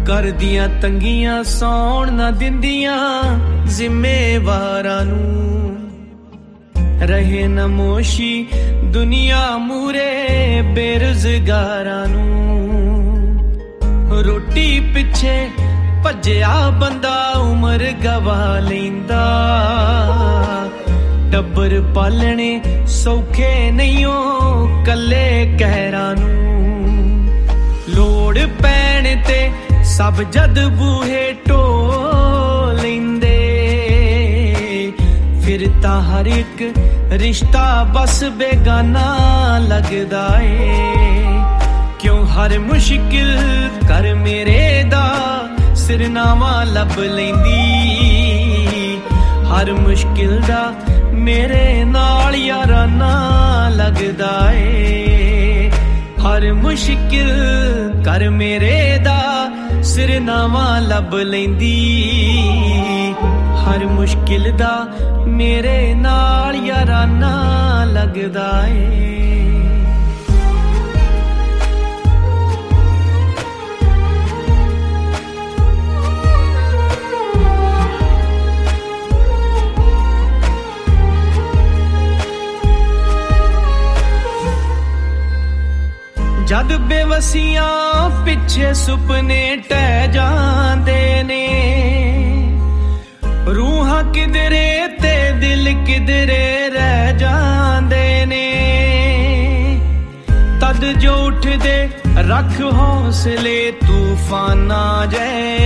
ਕਰਦੀਆਂ ਤੰਗੀਆਂ ਸੌਣ ਨਾ ਦਿੰਦੀਆਂ ਜ਼ਿੰਮੇਵਾਰਾਂ ਨੂੰ ਰਹੇ ਨਮੋਸ਼ੀ ਦੁਨੀਆ ਮੂਰੇ ਬੇਰੁਜ਼ਗਾਰਾਂ ਨੂੰ ਰੋਟੀ ਪਿੱਛੇ ਭੱਜਿਆ ਬੰਦਾ ਉਮਰ ਗਵਾ ਲੈਂਦਾ ਟੱਬਰ ਪਾਲਣੇ ਸੌਖੇ ਨਹੀਂ ਓ ਕੱਲੇ ਕਹਿਰਾਂ ਨੂੰ ਲੋੜ ਪੈਣ ਤੇ ਸਭ ਜਦ ਬੂਹੇ ਢੋ ਲੈਂਦੇ ਫਿਰ ਤਾਂ ਹਰ ਇੱਕ ਰਿਸ਼ਤਾ ਬਸ ਬੇਗਾਨਾ ਲੱਗਦਾ ਏ ਕਿਉਂ ਹਰ ਮੁਸ਼ਕਿਲ ਕਰ ਮੇਰੇ ਦਾ ਸਿਰਨਾਮਾ ਲੱਭ ਲੈਂਦੀ ਹਰ ਮੁਸ਼ਕਿਲ ਦਾ ਮੇਰੇ ਨਾਲ ਯਾਰਾਨਾ ਲੱਗਦਾ ਏ ਹਰ ਮੁਸ਼ਕਿਲ ਕਰ ਮੇਰੇ ਦਾ ਸਿਰਨਾਮਾ ਲੱਭ ਲੈਂਦੀ ਹਰ ਮੁਸ਼ਕਿਲ ਦਾ ਮੇਰੇ ਨਾਲ ਯਾਰਾਨਾ ਲੱਗਦਾ ਏ ਜਦ ਬੇਵਸੀਆਂ ਪਿੱਛੇ ਸੁਪਨੇ ਟਹਿ ਜਾਂਦੇ ਨੇ ਰੂਹਾਂ ਕਿਧਰੇ ਤੇ ਦਿਲ ਕਿਧਰੇ ਰਹਿ ਜਾਂਦੇ ਨੇ ਤਦ ਜੋ ਉੱਠਦੇ ਰੱਖ ਹੌਸਲੇ ਤੂਫਾਨਾਂ ਜੈ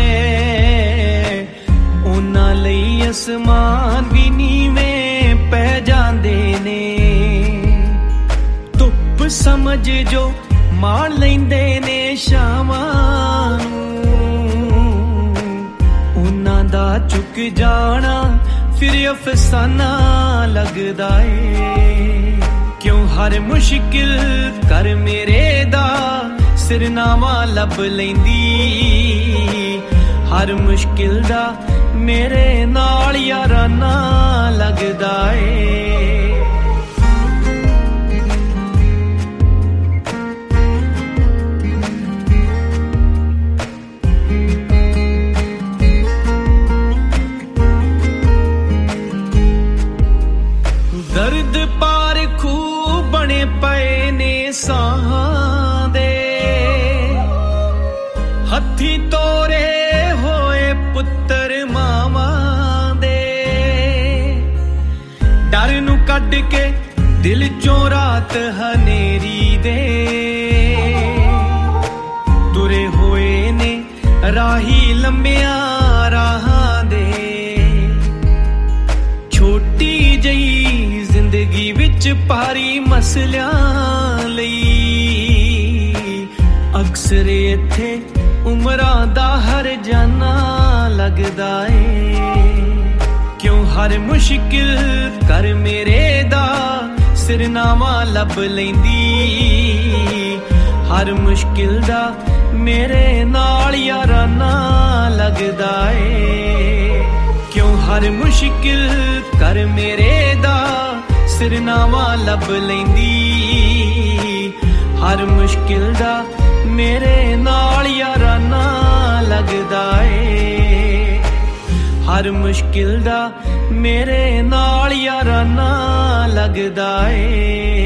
ਉਹਨਾਂ ਲਈ ਅਸਮਾਨ ਵੀ ਨੀਵੇਂ ਪੈ ਜਾਂਦੇ ਨੇ ਧੁੱਪ ਸਮਝ ਜੋ ਮਾਣ ਲੈਂਦੇ ਨੇ ਸ਼ਾਮਾਂ ਨੂੰ ਉਹਨਾਂ ਦਾ ਚੁੱਕ ਜਾਣਾ ਫਿਰ ਅਫਸਾਨਾ ਲੱਗਦਾ ਏ ਕਿਉਂ ਹਰ ਮੁਸ਼ਕਿਲ ਕਰ ਮੇਰੇ ਦਾ ਸਿਰਨਾਮਾ ਲੱਭ ਲੈਂਦੀ ਹਰ ਮੁਸ਼ਕਿਲ ਦਾ ਮੇਰੇ ਨਾਲ ਯਾਰਾਨਾ ਲੱਗਦਾ ਏ ਦਰਦ ਪਾਰ ਖੂਹ ਬਣੇ ਪਏ ਨੇ ਸਾਹਾਂ ਦੇ ਹੱਥੀਂ ਤੋਰੇ ਹੋਏ ਪੁੱਤਰ ਮਾਵਾਂ ਦੇ ਡਰ ਨੂੰ ਕੱਢ ਕੇ ਦਿਲ ਚੋਂ ਰਾਤ ਹਨੇਰੀ ਦੇ ਤੁਰੇ ਹੋਏ ਨੇ ਰਾਹੀ ਲੰਮਿਆਂ ਰਾਹਾਂ ਦੇ ਛੋਟੀ ਜਿਹੀ ਜ਼ਿੰਦਗੀ ਵਿੱਚ ਭਾਰੀ ਮਸਲਿਆਂ ਲਈ ਅਕਸਰ ਇੱਥੇ ਉਮਰਾਂ ਦਾ ਹਰ ਜਾਨਾ ਲੱਗਦਾ ਏ ਕਿਉਂ ਹਰ ਮੁਸ਼ਕਿਲ ਕਰ ਮੇਰੇ ਦਾ ਸਿਰਨਾਮਾ ਲੱਭ ਲੈਂਦੀ ਹਰ ਮੁਸ਼ਕਿਲ ਦਾ ਮੇਰੇ ਨਾਲ ਯਾਰਾਨਾ ਲੱਗਦਾ ਏ ਕਿਉਂ ਹਰ ਮੁਸ਼ਕਿਲ ਕਰ ਮੇਰੇ ਦਾ ਸਿਰਨਾਮਾ ਲੱਭ ਲੈਂਦੀ ਹਰ ਮੁਸ਼ਕਿਲ ਦਾ ਮੇਰੇ ਨਾਲ ਯਾਰਾਨਾ ਲੱਗਦਾ ਏ ਹਰ ਮੁਸ਼ਕਿਲ ਦਾ ਮੇਰੇ ਨਾਲ ਯਾਰਾਨਾ ਲੱਗਦਾ ਏ